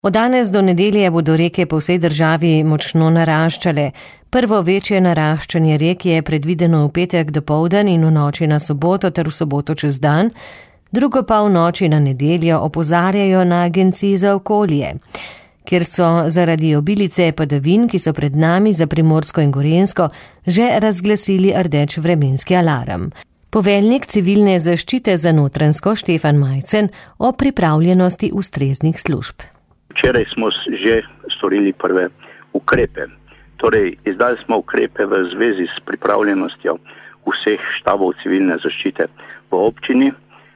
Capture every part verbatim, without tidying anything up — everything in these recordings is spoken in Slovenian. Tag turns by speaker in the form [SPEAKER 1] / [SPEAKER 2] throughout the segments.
[SPEAKER 1] Od danes do nedelje bodo reke po vsej državi močno naraščale. Prvo večje naraščanje rek je predvideno v petek dopoldan in v noči na soboto ter v soboto čez dan, drugo pa v noči na nedeljo, opozarjajo na Agenciji za okolje. Ker so zaradi obilice padavin, ki so pred nami za Primorsko in Gorenjsko, že razglasili rdeč vremenski alarm. Poveljnik civilne zaščite za Notranjsko Štefan Majcen o pripravljenosti ustreznih služb.
[SPEAKER 2] Včeraj smo že storili prve ukrepe. Torej, izdali smo ukrepe v zvezi s pripravljenostjo vseh štabov civilne zaščite v občini.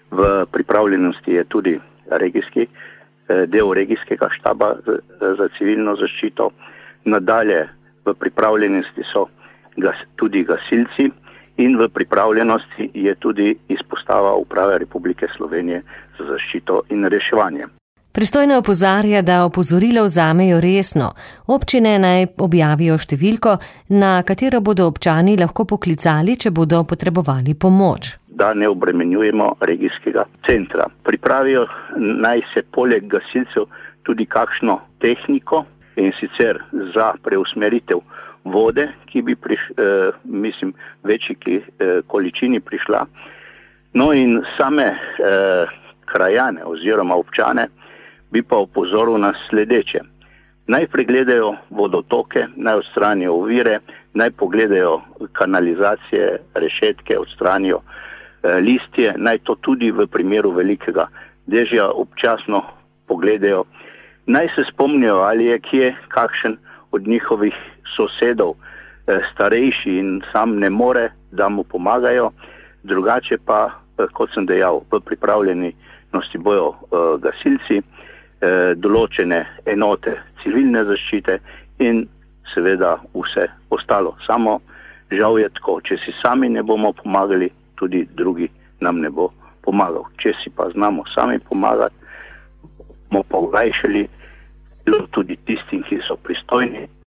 [SPEAKER 2] V pripravljenosti je tudi regijski, del regijskega štaba za civilno zaščito. Nadalje v pripravljenosti so tudi gasilci in v pripravljenosti je tudi izpostava Uprave Republike Slovenije za zaščito in reševanje.
[SPEAKER 1] Pristojna opozarja, da opozorilo vzamejo resno. Občine naj objavijo številko, na katero bodo občani lahko poklicali, če bodo potrebovali pomoč.
[SPEAKER 2] Da ne obremenjujemo regijskega centra. Pripravijo naj se poleg gasilcev tudi kakšno tehniko, in sicer za preusmeritev vode, ki bi priš, eh, mislim, večji eh, količini prišla. No in same eh, krajane oziroma občane bi pa opozoril na sledeče. Naj pregledajo vodotoke, naj odstranijo ovire, naj pogledajo kanalizacije, rešetke, odstranijo eh, listje, naj to tudi v primeru velikega dežja občasno pogledajo. Naj se spomnijo, ali je kje kakšen od njihovih sosedov eh, starejši in sam ne more, da mu pomagajo. Drugače pa, eh, kot sem dejal, v pripravljenosti bojo eh, gasilci, določene enote civilne zaščite in seveda vse ostalo. Samo žal je tako, če si sami ne bomo pomagali, tudi drugi nam ne bo pomagal. Če si pa znamo sami pomagati, bomo pa olajšali tudi tistim, ki so pristojni